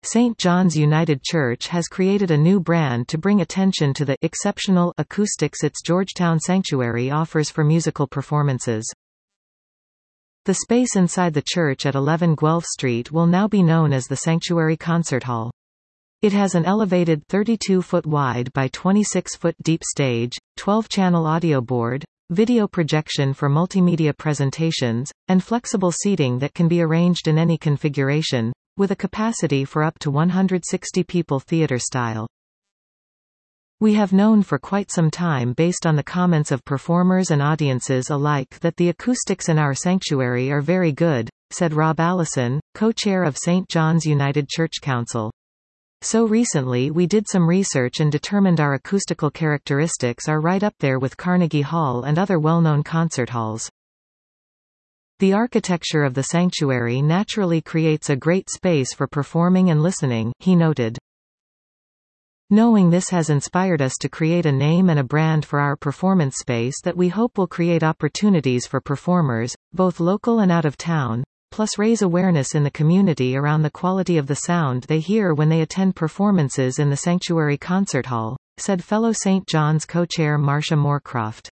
St. John's United Church has created a new brand to bring attention to the exceptional acoustics its Georgetown Sanctuary offers for musical performances. The space inside the church at 11 Guelph Street will now be known as the Sanctuary Concert Hall. It has an elevated 32-foot wide by 26-foot deep stage, 12-channel audio board, video projection for multimedia presentations, and flexible seating that can be arranged in any configuration, with a capacity for up to 160 people theater style. We have known for quite some time, based on the comments of performers and audiences alike, that the acoustics in our sanctuary are very good, said Rob Allison, co-chair of St. John's United Church Council. So recently we did some research and determined our acoustical characteristics are right up there with Carnegie Hall and other well-known concert halls. The architecture of the sanctuary naturally creates a great space for performing and listening, he noted. Knowing this has inspired us to create a name and a brand for our performance space that we hope will create opportunities for performers, both local and out of town, plus raise awareness in the community around the quality of the sound they hear when they attend performances in the Sanctuary Concert Hall, said fellow St. John's co-chair Marcia Moorcroft.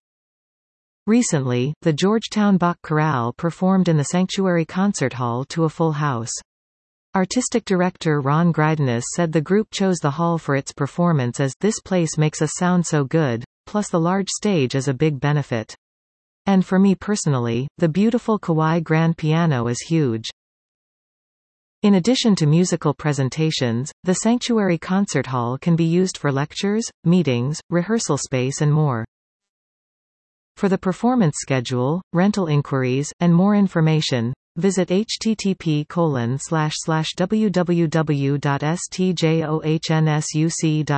Recently, the Georgetown Bach Chorale performed in the Sanctuary Concert Hall to a full house. Artistic director Ron Greidenis said the group chose the hall for its performance as "this place makes us sound so good, plus the large stage is a big benefit. And for me personally, the beautiful Kawai grand piano is huge." In addition to musical presentations, the Sanctuary Concert Hall can be used for lectures, meetings, rehearsal space and more. For the performance schedule, rental inquiries, and more information, visit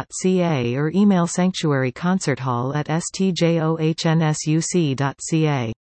http://www.stjohnsuc.ca or email sanctuaryconcerthall@stjohnsuc.ca.